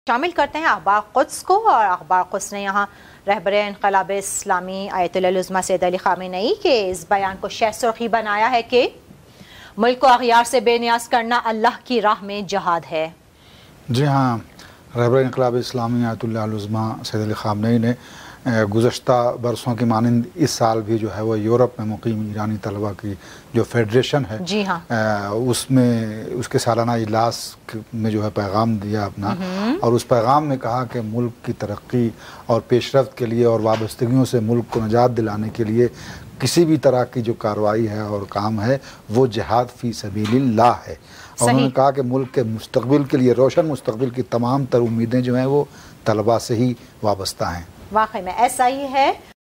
शामिल करते हैं अखबार कुद्स को। और अखबार कुद्स ने यहाँ रहबरे इनक़लाब इस्लामी आयतुल्लाह उज़्मा सैयद अली ख़ामेनेई के इस बयान को शह सुर्ख़ी बनाया है कि मुल्क को अग़यार से बेनियाज करना अल्लाह की राह में जहाद है। जी हाँ, रहबरे इनक़लाब इस्लामी आयतुल्लाह उज़्मा सैयद अली ख़ामेनेई ने गुज़श्ता बरसों की मानंद इस साल भी जो है वो यूरोप में मुक़ीम ईरानी तलबा की जो फेडरेशन है, जी हाँ, उसमें उसके सालाना इजलास में जो है पैगाम दिया अपना, और उस पैगाम में कहा कि मुल्क की तरक्की और पेशरफ्त के लिए और वाबस्तगियों से मुल्क को निजात दिलाने के लिए किसी भी तरह की जो कार्रवाई है और काम है वो जिहाद फ़ी सबीलिल्लाह है। और उन्होंने कहा कि मुल्क के मुस्तक़बिल के लिए, रोशन मुस्तक़बिल की तमाम तर उम्मीदें जो हैं वो तलबा से ही वाबस्ता हैं। वाकई में ऐसा ही है।